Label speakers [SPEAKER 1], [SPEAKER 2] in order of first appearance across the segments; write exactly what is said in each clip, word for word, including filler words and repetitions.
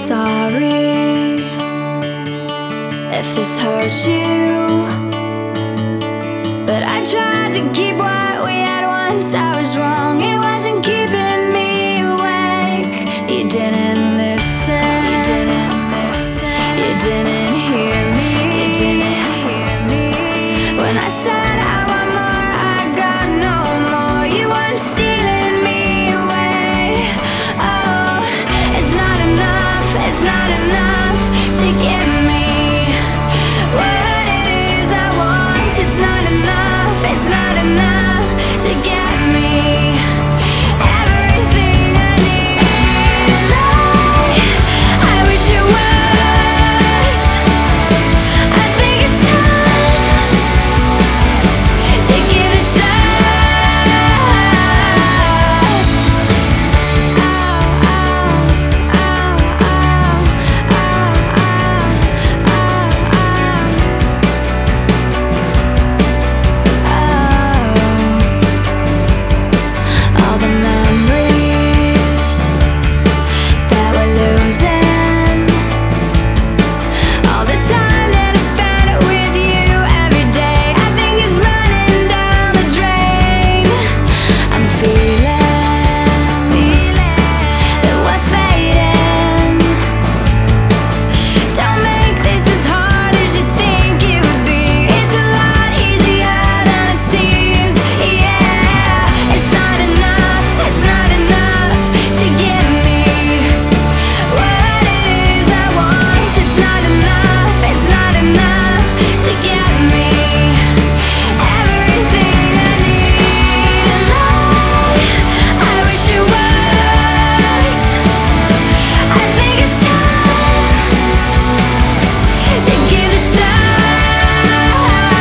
[SPEAKER 1] sorry if this hurts you, but I tried to keep what we had once. I was wrong, it wasn't keeping me awake. You didn't listen, you didn't listen, you didn't hear me, you didn't hear me. When I said I want more, I got no more. You weren't stealing me away. Oh, it's not enough, it's not enough to give me what it is I want. It's not enough, it's not enough to get me everything I need. Like, I wish it was. I think it's time to give this up. All the memories that we're losing, all the time that I spent with you every day, I think is running down the drain. I'm feeling, feeling that we're fading. Don't make this as hard as you think it would be. It's a lot easier than it seems. Yeah, it's not enough, it's not enough to give me what it is I want. It's not enough, it's not enough to get me everything I need. Like, I wish it was. I think it's time to give this up.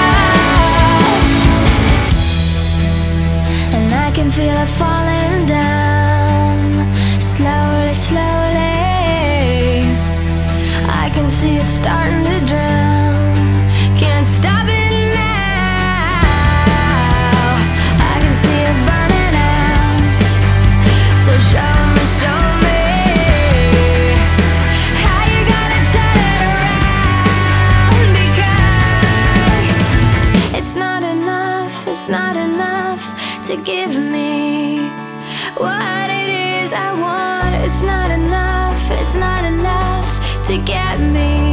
[SPEAKER 1] And I can feel it falling down, slowly, slowly. I can see it starting to drown. Can't stop it now. I can see it burning out. So show me, show me how you gonna turn it around. Because it's not enough, it's not enough to give me what it is I want. It's not enough, it's not enough to get me